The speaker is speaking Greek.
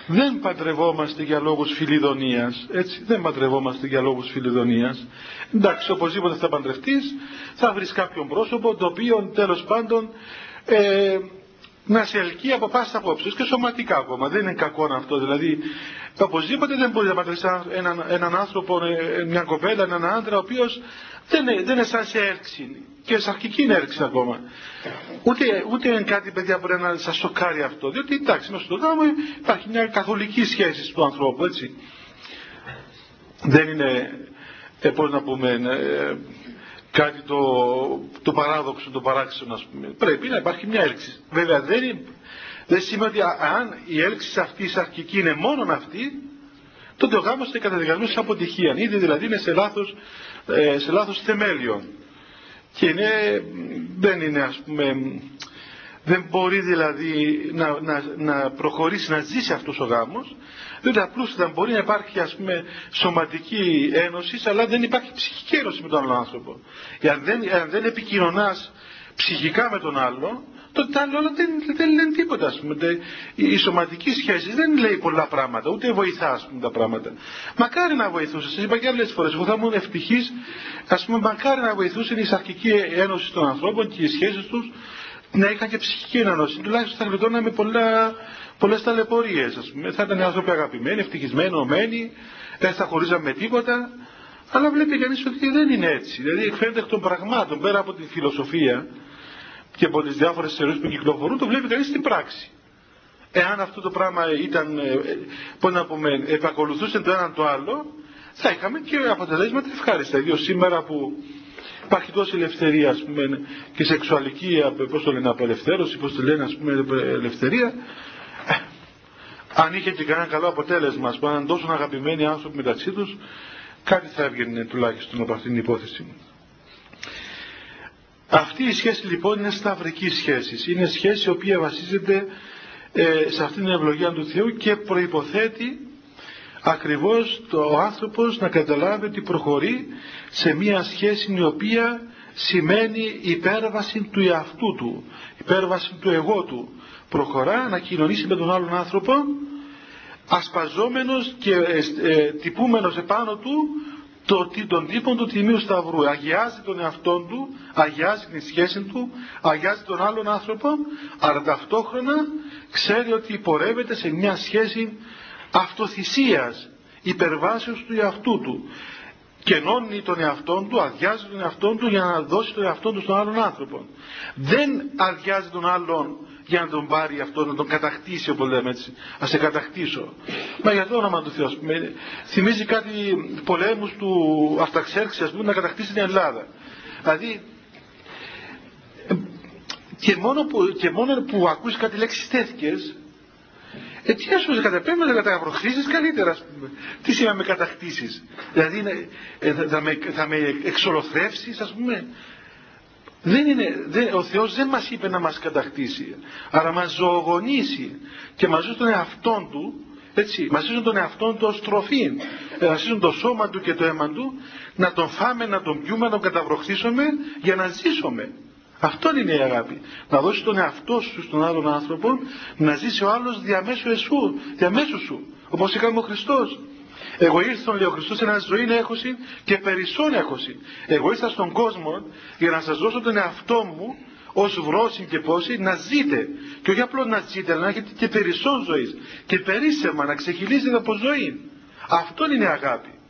δεν παντρευόμαστε για λόγους φιλιδονίας, έτσι, δεν παντρευόμαστε για λόγους φιλιδονίας. Εντάξει, οπωσδήποτε θα παντρευτείς, θα βρεις κάποιον πρόσωπο το οποίο τέλος πάντων να σε ελκύει από πάσης απόψεως και σωματικά ακόμα. Δεν είναι κακό αυτό, δηλαδή οπωσδήποτε δεν μπορεί να παντρευτείς έναν άνθρωπο, μια κοπέλα, έναν άντρα ο οποίος δεν είναι σαν σε έρξη και σαρκική είναι έρξη ακόμα. Ούτε είναι κάτι, παιδιά, μπορεί να σας σοκάρει αυτό, διότι εντάξει, μέσα στον γάμο υπάρχει μια καθολική σχέση του ανθρώπου, έτσι. Δεν είναι, πώς να πούμε, κάτι το παράδοξο, το παράξενο, ας πούμε. Πρέπει να υπάρχει μια έλξη. Βέβαια δεν σημαίνει ότι αν η έλξη αυτή η σαρκική είναι μόνον αυτή, τότε ο γάμος είναι καταδικασμένος σε αποτυχία. Ήδη δηλαδή είναι σε λάθος θεμέλιο. Και δεν είναι, ας πούμε, δεν μπορεί δηλαδή να προχωρήσει, να ζήσει αυτός ο γάμος, διότι απλούστατα μπορεί να υπάρχει, ας πούμε, σωματική ένωση, αλλά δεν υπάρχει ψυχική ένωση με τον άλλον άνθρωπο. Αν δεν επικοινωνάς ψυχικά με τον άλλο, τότε τα άλλα δεν λένε τίποτα, ας πούμε. Η σωματική σχέση δεν λέει πολλά πράγματα, ούτε βοηθά, ας πούμε, τα πράγματα. Μακάρι να βοηθούσε, σας είπα και άλλες φορές, εγώ θα ήμουν ευτυχής, ας πούμε, μακάρι να βοηθούσε η σαρκική ένωση των ανθρώπων και οι σχέσεις τους να είχαν και ψυχική ένωση. Τουλάχιστον θα γλιτώναμε πολλές ταλαιπωρίες, ας πούμε. Θα ήταν άνθρωποι αγαπημένοι, ευτυχισμένοι, ενωμένοι, δεν θα χωρίζαμε τίποτα. Αλλά βλέπει κανείς ότι δεν είναι έτσι. Δηλαδή εκφαίνεται εκ των πραγμάτων, πέρα από τη φιλοσοφία και από τις διάφορες θεωρίες που κυκλοφορούν, το βλέπει κανείς στην πράξη. Εάν αυτό το πράγμα ήταν, πώς να πούμε, επακολουθούσε το έναν το άλλο, θα είχαμε και αποτελέσματα ευχάριστα. Ιδίως σήμερα που υπάρχει τόση ελευθερία, ας πούμε, και σεξουαλική, πώς το λένε, απελευθέρωση, πώς το λένε, ας πούμε, ελευθερία. Αν είχε και κανένα καλό αποτέλεσμα, ας πούμε, αν τόσο αγαπημένοι άνθρωποι μεταξύ τους, κάτι θα έβγαινε τουλάχιστον από αυτήν την υπόθεση. Αυτή η σχέση λοιπόν είναι σταυρική σχέση. Είναι σχέση η οποία βασίζεται σε αυτήν την ευλογία του Θεού και προϋποθέτει ακριβώς ο άνθρωπος να καταλάβει ότι προχωρεί σε μια σχέση η οποία σημαίνει υπέρβαση του εαυτού του, υπέρβαση του εγώ του. Προχωρά να κοινωνήσει με τον άλλον άνθρωπο ασπαζόμενος και τυπούμενος επάνω του τον τύπο του Τιμίου Σταυρού. Αγιάζει τον εαυτόν του, αγιάζει την σχέση του, αγιάζει τον άλλον άνθρωπο, αλλά ταυτόχρονα ξέρει ότι πορεύεται σε μια σχέση αυτοθυσίας, υπερβάσεως του εαυτού του. Κενώνει τον εαυτόν του, αδειάζει τον εαυτόν του για να δώσει τον εαυτόν του στον άλλον άνθρωπο. Δεν αδειάζει τον άλλον για να τον πάρει αυτό, να τον κατακτήσει, όπως λέμε έτσι. Ας σε κατακτήσω. Μα για το όνομα του Θεού, ας πούμε, θυμίζει κάτι πολέμους του Αρταξέρξης, ας πούμε, να κατακτήσει την Ελλάδα. Δηλαδή, και μόνο που ακούσει κάτι λέξεις τέτοιες, τι ας πούμε, καταπέμπει να καταπροχθήσεις καλύτερα, ας πούμε. Τι σημαίνει με κατακτήσεις? Δηλαδή θα με εξολοθρεύσεις, ας πούμε. Ο Θεός δεν μας είπε να μας κατακτήσει, αλλά μας ζωογονήσει και μας ζήσει τον εαυτόν του, έτσι, μας ζήσει τον εαυτόν του ως τροφή, να ζήσει το σώμα του και το αίμα του, να τον φάμε, να τον πιούμε, να τον καταβροχθήσουμε για να ζήσουμε. Αυτό είναι η αγάπη. Να δώσει τον εαυτό σου στον άλλον άνθρωπο, να ζήσει ο άλλος διαμέσου σου, όπως έκανε ο Χριστός. Εγώ ήρθα, λέει ο Χριστός, ένα ζωή έχωση και περισσόν έχωση. Εγώ ήρθα στον κόσμο για να σας δώσω τον εαυτό μου ως βρόση και πόση να ζείτε. Και όχι απλώς να ζείτε, αλλά να έχετε και περισσόν ζωής και περίσσεμα, να ξεχυλίζετε από ζωή. Αυτό είναι η αγάπη.